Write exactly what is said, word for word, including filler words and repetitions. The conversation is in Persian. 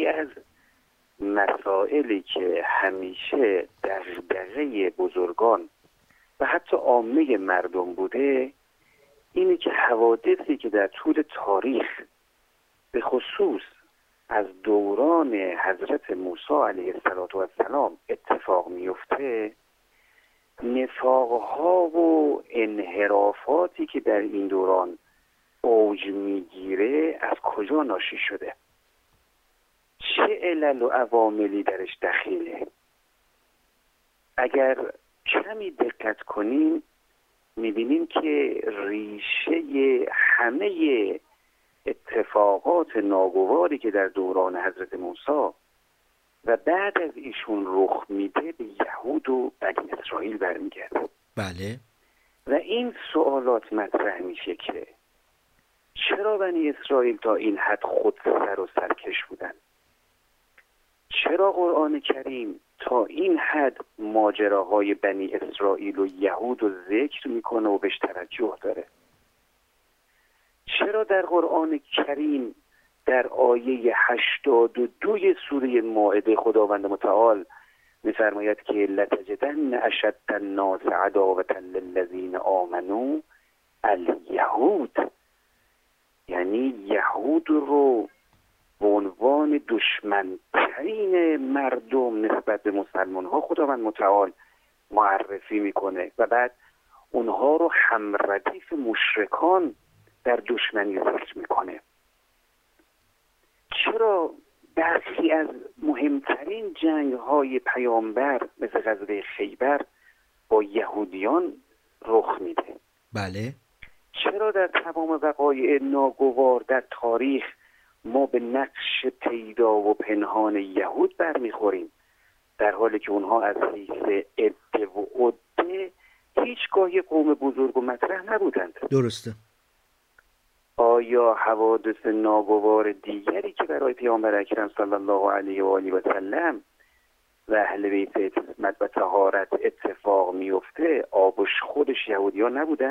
یکی از مسائلی که همیشه دغدغه بزرگان و حتی عامه مردم بوده اینه که حوادثی که در طول تاریخ به خصوص از دوران حضرت موسی علیه السلام اتفاق میفته، نفاقها و انحرافاتی که در این دوران اوج میگیره از کجا ناشی شده، چه علل و عواملی درش دخیله. اگر کمی دقت کنیم میبینیم که ریشه همه اتفاقات ناگواری که در دوران حضرت موسی و بعد از ایشون رخ میده به یهود و بنی اسرائیل برمیگرده. بله. و این سوالات مطرح میشه که چرا بنی اسرائیل تا این حد خود سر و سرکش بودن؟ چرا قرآن کریم تا این حد ماجراهای بنی اسرائیل و یهود رو ذکر میکنه و بهش توجه داره؟ چرا در قرآن کریم در آیه هشتاد و دو سوره مائده خداوند متعال می‌فرماید که لتجدن اشد الناس عداوة للذین آمنوا الیهود، یعنی یهود رو به عنوان دشمنترین مردم نسبت به مسلمان ها خداوند متعال معرفی میکنه و بعد اونها رو همردیف مشرکان در دشمنی ذکر میکنه. چرا برخی از مهمترین جنگ های پیامبر مثل غزوه خیبر با یهودیان رخ میده؟ بله. چرا در تمام وقایع ناگوار در تاریخ ما به نقش پیدا و پنهان یهود برمیخوریم در حالی که اونها از حیث عده و عده هیچگاه قوم بزرگ و مطرح نبودند؟ درسته. آیا حوادث ناگوار دیگری که برای پیامبر اکرم صلی الله علیه و آله و سلم و اهل بیت عصمت و طهارت اتفاق میفته آبش خودش یهودیان نبودن؟